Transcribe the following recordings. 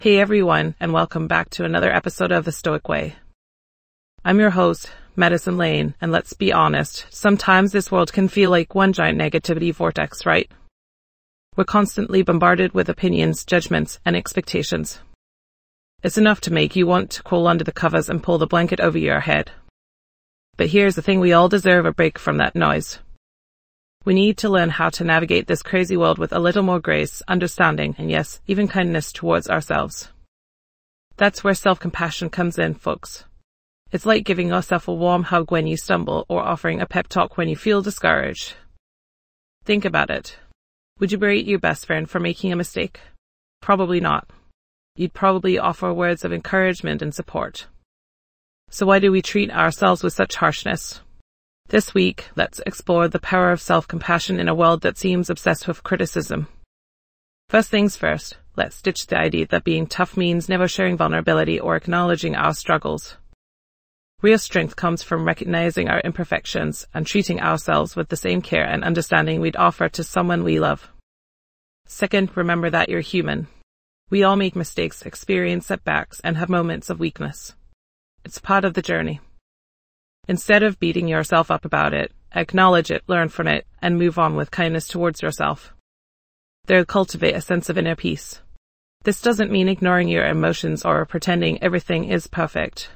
Hey everyone, and welcome back to another episode of The Stoic Way. I'm your host, Madison Lane, and let's be honest, sometimes this world can feel like one giant negativity vortex, right? We're constantly bombarded with opinions, judgments, and expectations. It's enough to make you want to crawl under the covers and pull the blanket over your head. But here's the thing, we all deserve a break from that noise. We need to learn how to navigate this crazy world with a little more grace, understanding, and yes, even kindness towards ourselves. That's where self-compassion comes in, folks. It's like giving yourself a warm hug when you stumble or offering a pep talk when you feel discouraged. Think about it. Would you berate your best friend for making a mistake? Probably not. You'd probably offer words of encouragement and support. So why do we treat ourselves with such harshness? This week, let's explore the power of self-compassion in a world that seems obsessed with criticism. First things first, let's ditch the idea that being tough means never sharing vulnerability or acknowledging our struggles. Real strength comes from recognizing our imperfections and treating ourselves with the same care and understanding we'd offer to someone we love. Second, remember that you're human. We all make mistakes, experience setbacks, and have moments of weakness. It's part of the journey. Instead of beating yourself up about it, acknowledge it, learn from it, and move on with kindness towards yourself. Third, cultivate a sense of inner peace. This doesn't mean ignoring your emotions or pretending everything is perfect.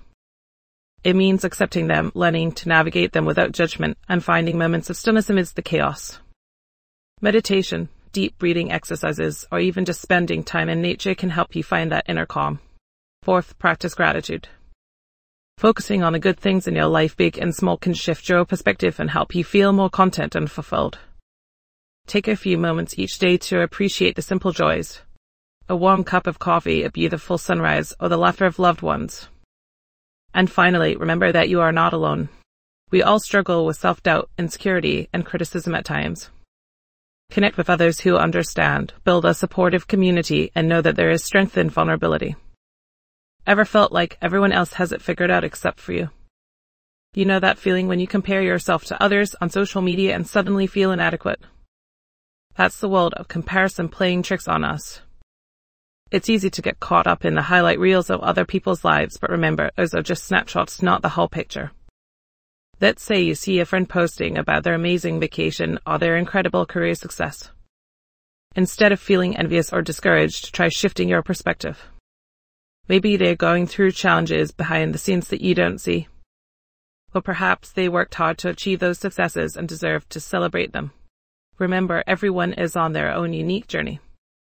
It means accepting them, learning to navigate them without judgment, and finding moments of stillness amidst the chaos. Meditation, deep breathing exercises, or even just spending time in nature can help you find that inner calm. Fourth, practice gratitude. Focusing on the good things in your life, big and small, can shift your perspective and help you feel more content and fulfilled. Take a few moments each day to appreciate the simple joys. A warm cup of coffee, a beautiful sunrise, or the laughter of loved ones. And finally, remember that you are not alone. We all struggle with self-doubt, insecurity, and criticism at times. Connect with others who understand, build a supportive community, and know that there is strength in vulnerability. Ever felt like everyone else has it figured out except for you? You know that feeling when you compare yourself to others on social media and suddenly feel inadequate? That's the world of comparison playing tricks on us. It's easy to get caught up in the highlight reels of other people's lives, but remember, those are just snapshots, not the whole picture. Let's say you see a friend posting about their amazing vacation or their incredible career success. Instead of feeling envious or discouraged, try shifting your perspective. Maybe they're going through challenges behind the scenes that you don't see. Or perhaps they worked hard to achieve those successes and deserve to celebrate them. Remember, everyone is on their own unique journey.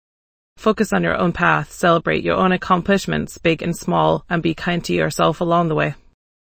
Focus on your own path, celebrate your own accomplishments, big and small, and be kind to yourself along the way.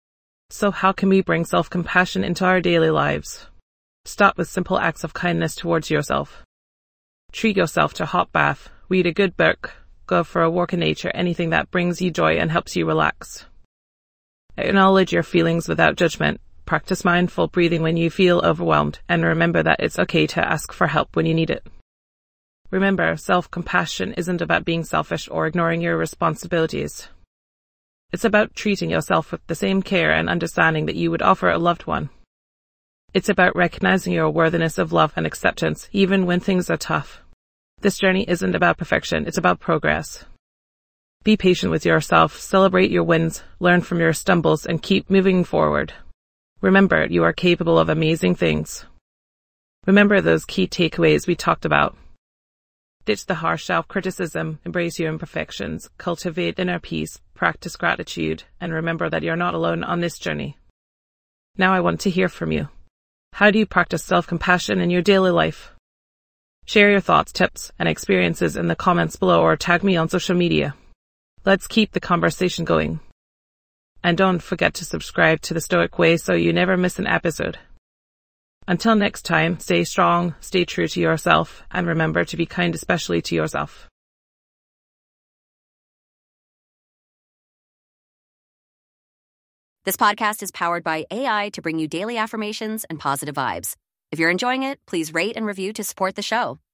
So how can we bring self-compassion into our daily lives? Start with simple acts of kindness towards yourself. Treat yourself to a hot bath, read a good book, go for a walk in nature, anything that brings you joy and helps you relax. Acknowledge your feelings without judgment. Practice mindful breathing when you feel overwhelmed, and remember that it's okay to ask for help when you need it. Remember, self-compassion isn't about being selfish or ignoring your responsibilities. It's about treating yourself with the same care and understanding that you would offer a loved one. It's about recognizing your worthiness of love and acceptance, even when things are tough. This journey isn't about perfection, it's about progress. Be patient with yourself, celebrate your wins, learn from your stumbles, and keep moving forward. Remember, you are capable of amazing things. Remember those key takeaways we talked about. Ditch the harsh self-criticism, embrace your imperfections, cultivate inner peace, practice gratitude, and remember that you're not alone on this journey. Now I want to hear from you. How do you practice self-compassion in your daily life? Share your thoughts, tips, and experiences in the comments below or tag me on social media. Let's keep the conversation going. And don't forget to subscribe to The Stoic Way so you never miss an episode. Until next time, stay strong, stay true to yourself, and remember to be kind especially to yourself. This podcast is powered by AI to bring you daily affirmations and positive vibes. If you're enjoying it, please rate and review to support the show.